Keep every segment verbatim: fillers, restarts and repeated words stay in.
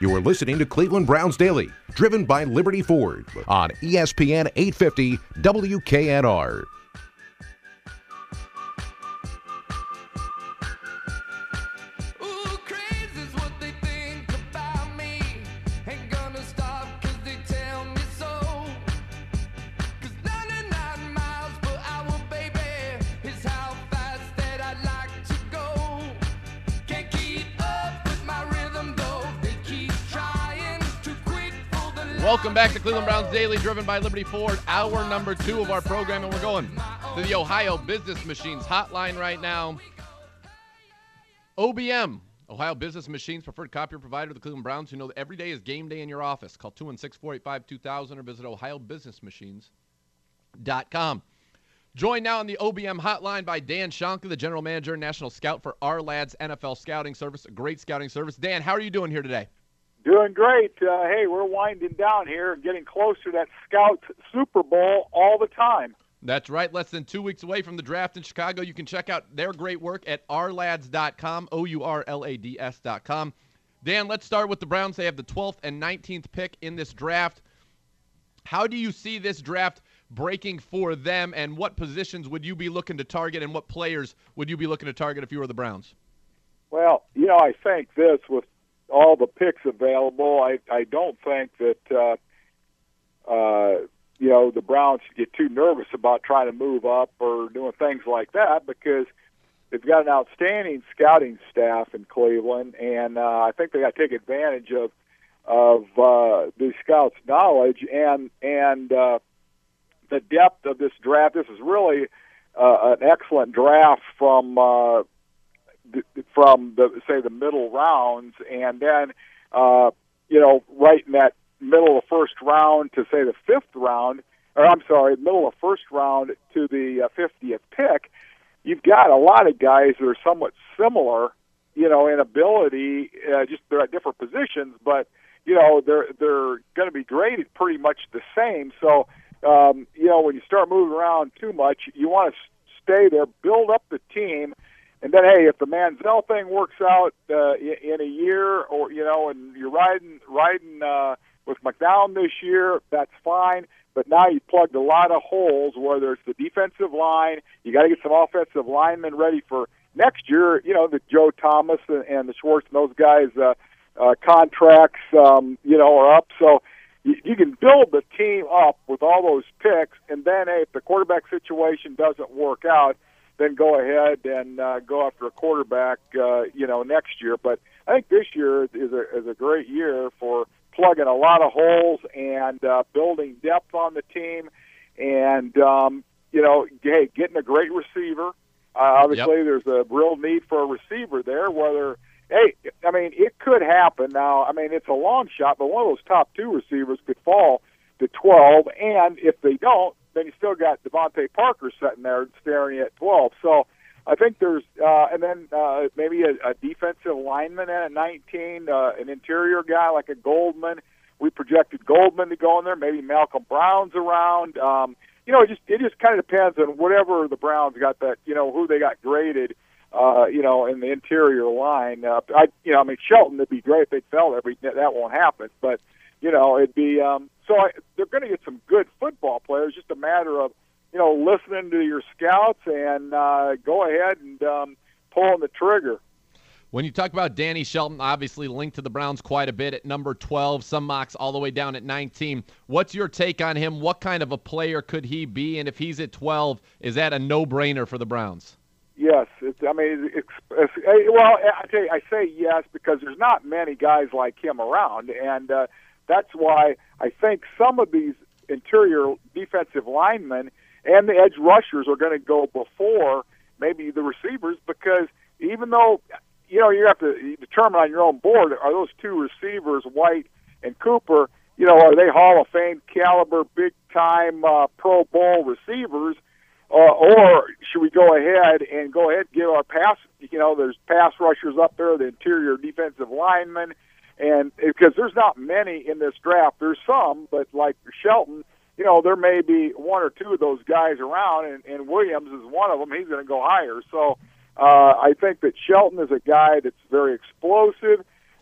You are listening to Cleveland Browns Daily, driven by Liberty Ford on E S P N eight fifty W K N R. Welcome back to Cleveland Browns Daily, driven by Liberty Ford, hour number two of our program, and we're going to the Ohio Business Machines hotline right now. O B M, Ohio Business Machines, preferred copier provider of the Cleveland Browns, who know that every day is game day in your office. Call two one six, four eight five, two thousand or visit ohio business machines dot com. Joined now on the O B M hotline by Dan Shonka, the general manager and national scout for Our Lads N F L Scouting Service, a great scouting service. Dan, how are you doing here today? Doing great. Uh, hey, we're winding down here and getting closer to that Scouts Super Bowl all the time. That's right. Less than two weeks away from the draft in Chicago. You can check out their great work at our lads dot com, O U R L A D S dot com. Dan, let's start with the Browns. They have the twelfth and nineteenth pick in this draft. How do you see this draft breaking for them, and what positions would you be looking to target, and what players would you be looking to target if you were the Browns? Well, you know, I think this with all the picks available, I, I don't think that, uh, uh, you know, the Browns should get too nervous about trying to move up or doing things like that, because they've got an outstanding scouting staff in Cleveland, and uh, I think they got to take advantage of of uh, the scouts' knowledge and and uh, the depth of this draft. This is really uh, an excellent draft from uh, from the say the middle rounds, and then uh, you know right in that middle of first round to say the fifth round, or I'm sorry, middle of first round to the uh, fiftieth pick, you've got a lot of guys that are somewhat similar, you know, in ability. Uh, just they're at different positions, but you know they're they're going to be graded pretty much the same. So um, you know when you start moving around too much, you want to stay there, build up the team. And then, hey, if the Manziel thing works out uh, in a year, or you know, and you're riding riding uh, with McDowell this year, that's fine. But now you plugged a lot of holes, whether it's the defensive line, you got to get some offensive linemen ready for next year. You know, the Joe Thomas and, and the Schwartz and those guys' uh, uh, contracts, um, you know, are up. So you, you can build the team up with all those picks, and then, hey, if the quarterback situation doesn't work out, then go ahead and uh, go after a quarterback, uh, you know, next year. But I think this year is a, is a great year for plugging a lot of holes and uh, building depth on the team, and um, you know, hey, getting a great receiver. Uh, obviously, yep. There's a real need for a receiver there. Whether, hey, I mean, it could happen. Now, I mean, it's a long shot, but one of those top two receivers could fall to twelve, and if they don't, then you still got Devontae Parker sitting there staring at twelve. So I think there's, uh, and then uh, maybe a, a defensive lineman at nineteen, uh, an interior guy like a Goldman. We projected Goldman to go in there. Maybe Malcolm Brown's around. Um, you know, it just it just kind of depends on whatever the Browns got that, you know, who they got graded, uh, you know, in the interior line. Uh, I, you know, I mean, Shelton would be great if they fell there, but that won't happen. But you know, it'd be um, so I, they're going to get some good football players. Just a matter of, you know, listening to your scouts and uh, go ahead and um, pulling the trigger. When you talk about Danny Shelton, obviously linked to the Browns quite a bit at number twelve, some mocks all the way down at nineteen. What's your take on him? What kind of a player could he be? And if he's at twelve, is that a no-brainer for the Browns? Yes, it's, I mean, it's, it's, well, I tell you, I say yes because there's not many guys like him around, and uh, that's why I think some of these interior defensive linemen and the edge rushers are going to go before maybe the receivers, because even though, you know, you have to determine on your own board, are those two receivers, White and Cooper, you know, are they Hall of Fame caliber, big-time uh, Pro Bowl receivers, uh, or should we go ahead and go ahead and give our pass, you know, there's pass rushers up there, the interior defensive linemen, and because there's not many in this draft. There's some, but like Shelton, you know, there may be one or two of those guys around, and, and Williams is one of them. He's going to go higher. So uh, I think that Shelton is a guy that's very explosive.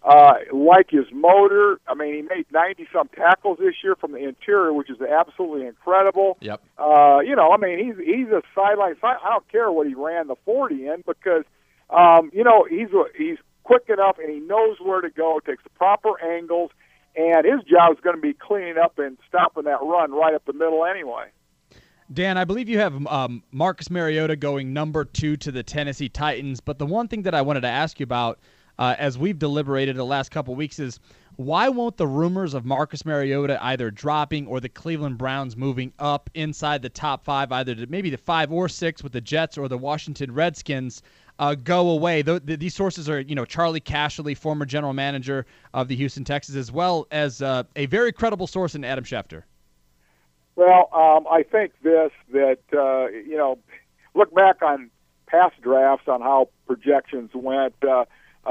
Uh, like his motor. I mean, he made ninety-some tackles this year from the interior, which is absolutely incredible. Yep. Uh, you know, I mean, he's he's a sideline. I don't care what he ran the forty in because, um, you know, he's he's quick enough and he knows where to go. Takes the proper angles, and his job is going to be cleaning up and stopping that run right up the middle anyway. Dan, I believe you have um, Marcus Mariota going number two to the Tennessee Titans, but the one thing that I wanted to ask you about Uh, as we've deliberated the last couple weeks is why won't the rumors of Marcus Mariota either dropping or the Cleveland Browns moving up inside the top five, either to maybe the five or six with the Jets or the Washington Redskins, uh, go away? Th- th- these sources are, you know, Charlie Casserly, former general manager of the Houston Texans, as well as uh, a very credible source in Adam Schefter. Well, um, I think this, that, uh, you know, look back on past drafts on how projections went. Uh,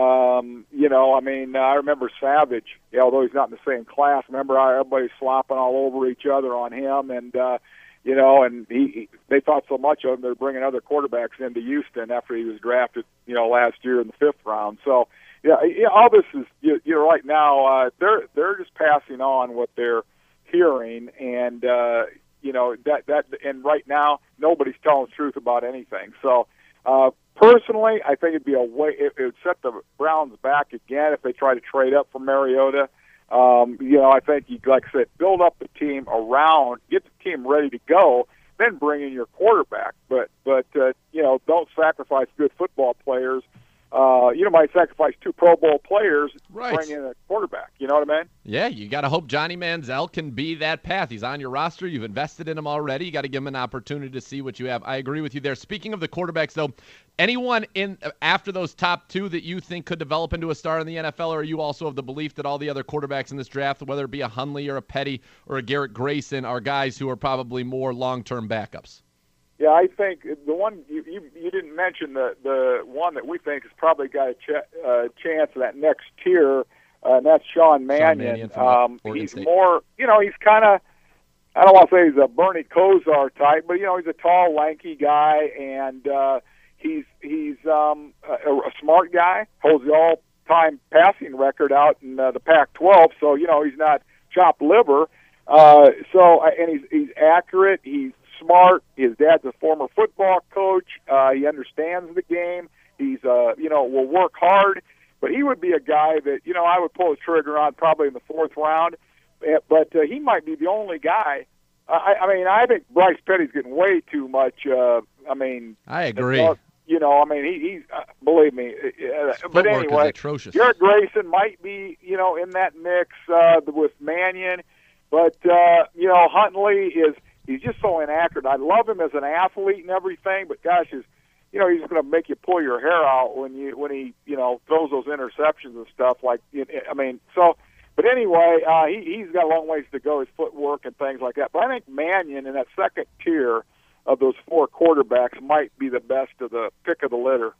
Um, you know, I mean, I remember Savage, although he's not in the same class. Remember how everybody's slopping all over each other on him, and uh, you know, and he, he they thought so much of him they're bringing other quarterbacks into Houston after he was drafted, you know, last year in the fifth round. So, yeah, yeah all this is, you, you know, right now uh, they're they're just passing on what they're hearing, and uh, you know that that and right now nobody's telling the truth about anything. So. Uh, Personally, I think it'd be a way. It, it would set the Browns back again if they try to trade up for Mariota. Um, you know, I think you, like I said, build up the team around, get the team ready to go, then bring in your quarterback. But but uh, you know, don't sacrifice good football players. Uh, you know, might sacrifice two Pro Bowl players, right. Bring in a quarterback. You know what I mean? Yeah, you got to hope Johnny Manziel can be that path. He's on your roster. You've invested in him already. You got to give him an opportunity to see what you have. I agree with you there. Speaking of the quarterbacks, though, anyone in after those top two that you think could develop into a star in the N F L, or are you also of the belief that all the other quarterbacks in this draft, whether it be a Hundley or a Petty or a Garrett Grayson, are guys who are probably more long-term backups? Yeah, I think the one you, you, you didn't mention, the the one that we think has probably got a ch- uh, chance of that next tier, uh, and that's Sean Mannion. Sean Mannion um, he's State. more, you know, he's kind of, I don't want to say he's a Bernie Kosar type, but you know, he's a tall, lanky guy, and uh, he's he's um, a, a smart guy. Holds the all-time passing record out in uh, the Pac twelve, so you know he's not chopped liver. Uh, so, and he's he's accurate. He's smart. His dad's a former football coach. Uh, he understands the game. He's, uh, you know, will work hard. But he would be a guy that, you know, I would pull the trigger on probably in the fourth round. But uh, he might be the only guy. I, I mean, I think Bryce Petty's getting way too much. Uh, I mean, I agree. Uh, you know, I mean, he, he's uh, believe me. Uh, but anyway, atrocious. Garrett Grayson might be, you know, in that mix uh, with Mannion. But uh, you know, Huntley is. He's just so inaccurate. I love him as an athlete and everything, but gosh, is you know he's going to make you pull your hair out when you when he you know throws those interceptions and stuff. Like I mean, so. But anyway, uh, he he's got a long ways to go. His footwork and things like that. But I think Mannion in that second tier of those four quarterbacks might be the best of the pick of the litter.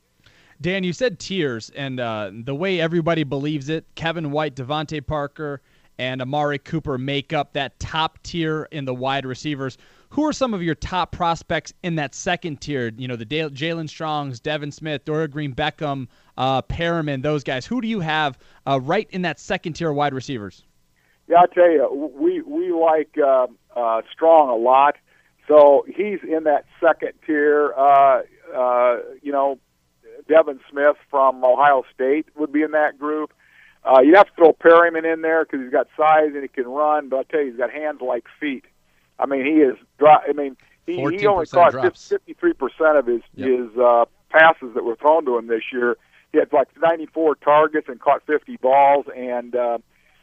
Dan, you said tiers, and uh, the way everybody believes it, Kevin White, Devontae Parker, and Amari Cooper make up that top tier in the wide receivers. Who are some of your top prospects in that second tier? You know, the Dale, Jalen Strongs, Devin Smith, Dora Green Beckham, uh, Perriman, those guys. Who do you have uh, right in that second tier wide receivers? Yeah, I'll tell you, we, we like uh, uh, Strong a lot. So he's in that second tier. Uh, uh, you know, Devin Smith from Ohio State would be in that group. Uh, you'd have to throw Perryman in there because he's got size and he can run, but I'll tell you, he's got hands like feet. I mean, he is. I mean, he, he only caught fifty-three percent of his yep. his uh, passes that were thrown to him this year. He had like ninety-four targets and caught fifty balls. And uh,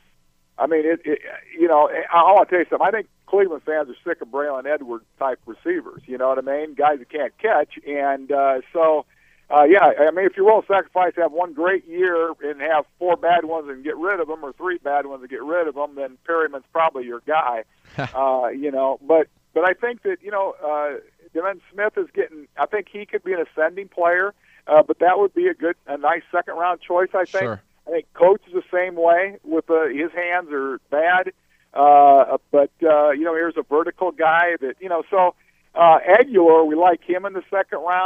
I mean, it, it. You know, I want to tell you something. I think Cleveland fans are sick of Braylon Edwards type receivers. You know what I mean? Guys that can't catch, and uh, so. Uh, yeah, I mean, if you're willing to sacrifice, have one great year and have four bad ones and get rid of them, or three bad ones and get rid of them, then Perryman's probably your guy. uh, you know, but but I think that you know, uh, Devin Smith is getting. I think he could be an ascending player, uh, but that would be a good, a nice second round choice. I think. Sure. I think Coach is the same way. With uh, his hands are bad, uh, but uh, you know, here's a vertical guy that you know. So uh, Aguilar, we like him in the second round.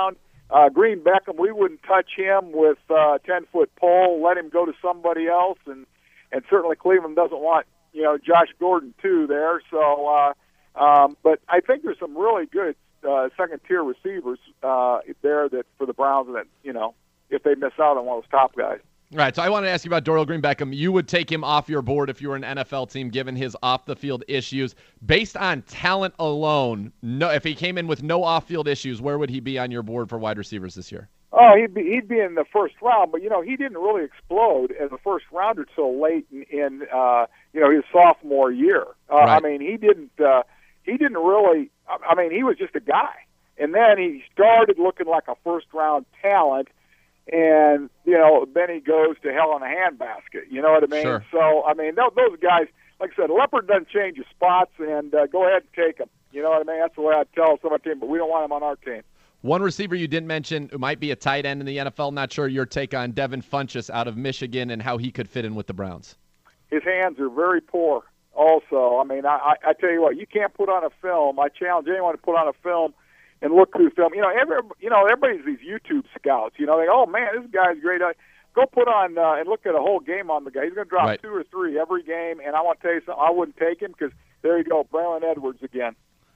uh, Green Beckham, we wouldn't touch him with a ten-foot pole, let him go to somebody else, and, and certainly Cleveland doesn't want, you know, Josh Gordon, too, there. So, uh, um, but I think there's some really good uh, second-tier receivers uh, there that for the Browns that, you know, if they miss out on one of those top guys. Right, so I wanted to ask you about Dorial Green Beckham. You would take him off your board if you were an N F L team, given his off-the-field issues. Based on talent alone, no, if he came in with no off-field issues, where would he be on your board for wide receivers this year? Oh, he'd be he'd be in the first round, but you know he didn't really explode as a first rounder till late in, in uh, you know his sophomore year. Uh, Right. I mean, he didn't uh, he didn't really. I mean, he was just a guy, and then he started looking like a first round talent. And, you know, then he goes to hell in a handbasket. You know what I mean? Sure. So, I mean, those, those guys, like I said, Leopard doesn't change his spots, and uh, go ahead and take him. You know what I mean? That's the way I tell some of my team, but we don't want him on our team. One receiver you didn't mention who might be a tight end in the N F L. Not sure your take on Devin Funchess out of Michigan and how he could fit in with the Browns. His hands are very poor also. I mean, I, I, I tell you what, you can't put on a film. I challenge anyone to put on a film and look through film. You know, every, you know, everybody's these YouTube scouts. You know, they go, oh, man, this guy's great. I, go put on uh, and look at a whole game on the guy. He's going to drop Right. two or three every game, and I want to tell you something. I wouldn't take him because there you go, Braylon Edwards again.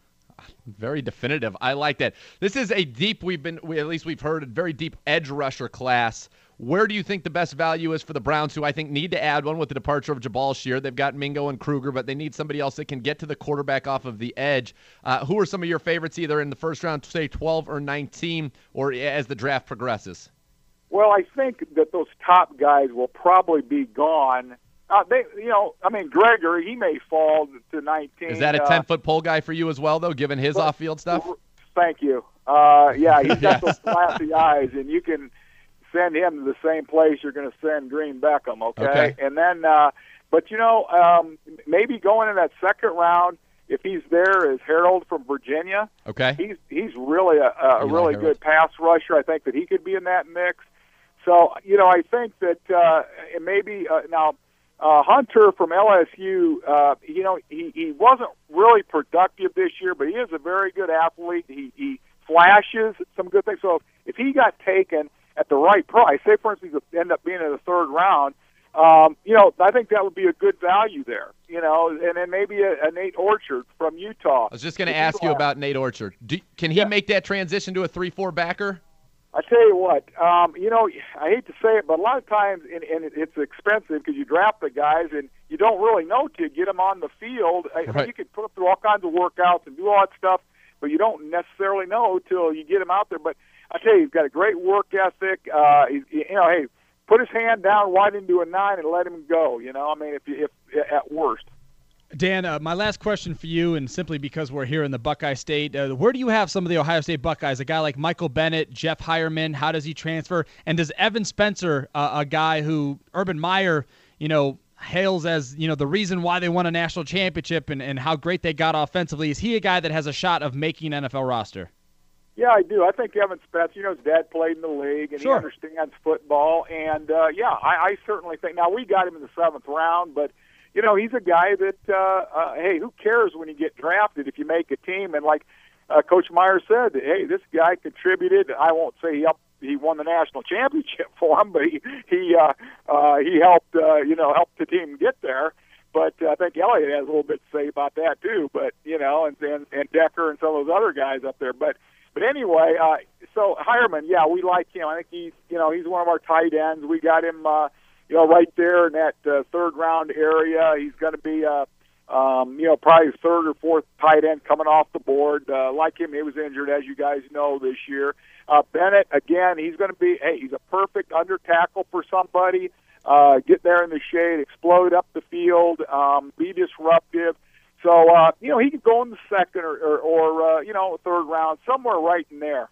Very definitive. I like that. This is a deep, we've been, we, at least we've heard, a very deep edge rusher class. Where do you think the best value is for the Browns, who I think need to add one with the departure of Jabal Shear? They've got Mingo and Kruger, but they need somebody else that can get to the quarterback off of the edge. Uh, who are some of your favorites either in the first round, say twelve or nineteen, or as the draft progresses? Well, I think that those top guys will probably be gone. Uh, they, you know, I mean, Gregory, he may fall to nineteen. Is that a uh, ten-foot pole guy for you as well, though, given his well, off-field stuff? Thank you. Uh, yeah, he's got Yeah. those glassy eyes, and you can send him to the same place you're going to send Green Beckham, okay? Okay. And then, uh, but, you know, um, maybe going in that second round, if he's there, is Harold from Virginia. Okay. He's he's really a, a Eli really Harold. good pass rusher. I think that he could be in that mix. So, you know, I think that uh, and maybe uh, now uh, Hunter from L S U, uh, you know, he, he wasn't really productive this year, but he is a very good athlete. He, he flashes some good things. So if he got taken at the right price, say, for instance, he end up being in the third round, um, you know, I think that would be a good value there, you know, and then maybe a, a Nate Orchard from Utah. I was just going to If ask you have- about Nate Orchard. Do, can he Yeah. make that transition to a three four backer? I tell you what, um, you know, I hate to say it, but a lot of times, and, and it's expensive because you draft the guys and you don't really know till you get them on the field. I, Right. You can put them through all kinds of workouts and do all that stuff, but you don't necessarily know till you get them out there. But I tell you, he's got a great work ethic. Uh, he's, you know, hey, put his hand down wide into a nine and let him go. You know, I mean, if you, if at worst. Dan, uh, my last question for you, and simply because we're here in the Buckeye State, uh, where do you have some of the Ohio State Buckeyes? A guy like Michael Bennett, Jeff Hireman, how does he transfer? And does Evan Spencer, uh, a guy who Urban Meyer, you know, hails as, you know, the reason why they won a national championship and, and how great they got offensively, is he a guy that has a shot of making an N F L roster? Yeah, I do. I think Evan Spencer, you know, his dad played in the league, and Sure. he understands football. And, uh, yeah, I, I certainly think – now, we got him in the seventh round, but, you know, he's a guy that, uh, uh, hey, who cares when you get drafted if you make a team? And like uh, Coach Meyer said, hey, this guy contributed. I won't say he up, he won the national championship for him, but he he uh, uh, he helped, uh, you know, helped the team get there. But uh, I think Elliott has a little bit to say about that too. But, you know, and, and, and Decker and some of those other guys up there. But – But anyway, uh, so Hireman, yeah, we like him. I think he's, you know, he's one of our tight ends. We got him, uh, you know, right there in that uh, third round area. He's going to be, uh, um, you know, probably third or fourth tight end coming off the board. Uh, like him, he was injured, as you guys know, this year. Uh, Bennett, again, he's going to be, hey, he's a perfect under tackle for somebody. Uh, get there in the shade, explode up the field, um, be disruptive. So, uh, you know, he could go in the second or, or, or uh, you know, third round, somewhere right in there.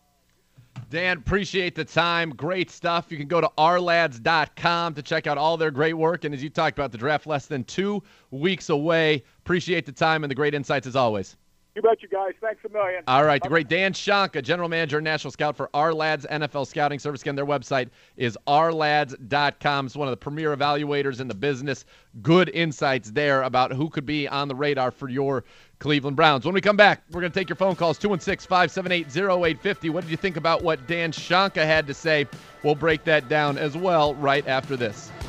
Dan, appreciate the time. Great stuff. You can go to our lads dot com to check out all their great work. And as you talked about, the draft less than two weeks away. Appreciate the time and the great insights as always. You bet, you guys. Thanks a million. All right, the great Dan Shanka, General Manager and National Scout for Our Lads N F L Scouting Service. Again, their website is our lads dot com. It's one of the premier evaluators in the business. Good insights there about who could be on the radar for your Cleveland Browns. When we come back, we're going to take your phone calls, two one six, five seven eight, oh eight five oh. What did you think about what Dan Shonka had to say? We'll break that down as well right after this.